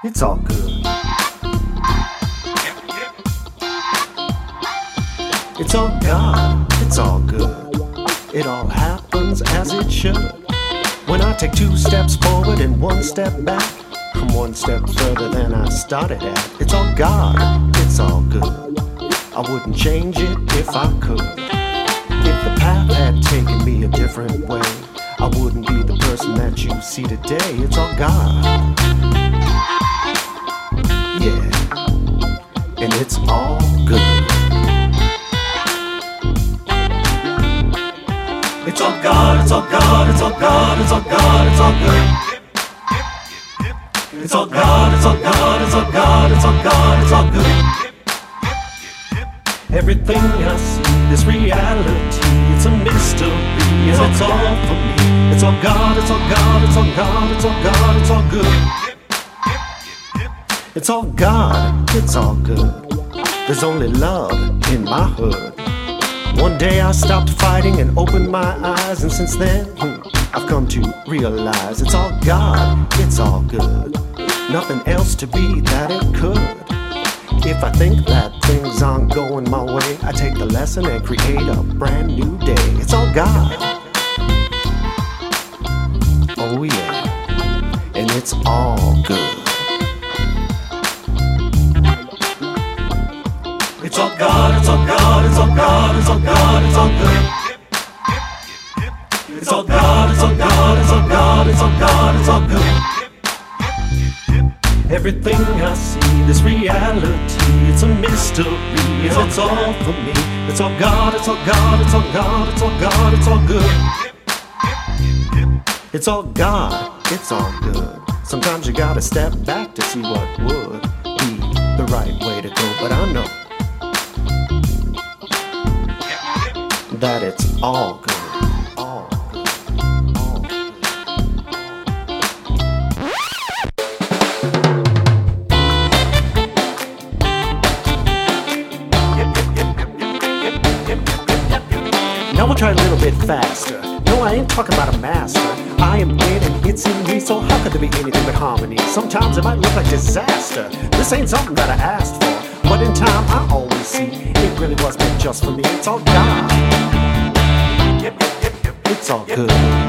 It's all good. It's all God, it's all good. It all happens as it should. When I take 2 steps forward and 1 step back, I'm 1 step further than I started at. It's all God, it's all good. I wouldn't change it if I could. If the path had taken me a different way, I wouldn't be the person that you see today. It's all God. Yeah, and it's all good. It's all God, it's all God, it's all God, it's all God, it's all good. It's all God, it's all God, it's all God, it's all God, it's all good. Everything I see, this reality, it's a mystery, and it's all for me. It's all God, it's all God, it's all God, it's all God, it's all good. It's all God, it's all good. There's only love in my hood. One day I stopped fighting and opened my eyes, and since then, I've come to realize it's all God, it's all good. Nothing else to be that it could. If I think that things aren't going my way, I take the lesson and create a brand new day. It's all God. Oh yeah, and it's all good. It's all God, it's all God, it's all God, it's all God, it's all good. It's all God, it's all God, it's all God, it's all God, it's all good. Everything I see, this reality, it's a mystery, and it's all for me. It's all God, it's all God, it's all God, it's all God, it's all good. It's all God, it's all good. Sometimes you gotta step back to see what would be the right way to go, but I know that it's all good. All good. All good. Now we'll try a little bit faster. No, I ain't talking about a master. I am in and it's in me, so how could there be anything but harmony? Sometimes it might look like disaster. This ain't something that I asked for, but in time I always see it really was meant just for me. It's all God. It's all good.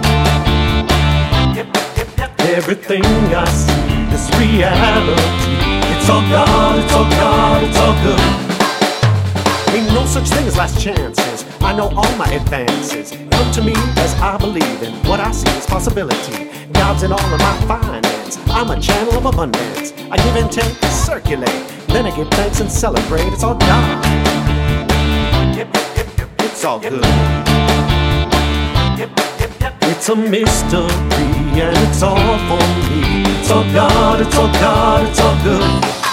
Everything I see, this reality, it's all God, it's all God, it's all good. Ain't no such thing as last chances. I know all my advances come to me as I believe in what I see as possibility. God's in all of my finance. I'm a channel of abundance. I give and take, circulate. Then I give thanks and celebrate. It's all God. It's all good. It's a mystery and it's all for me. It's all God, it's all God, it's all good.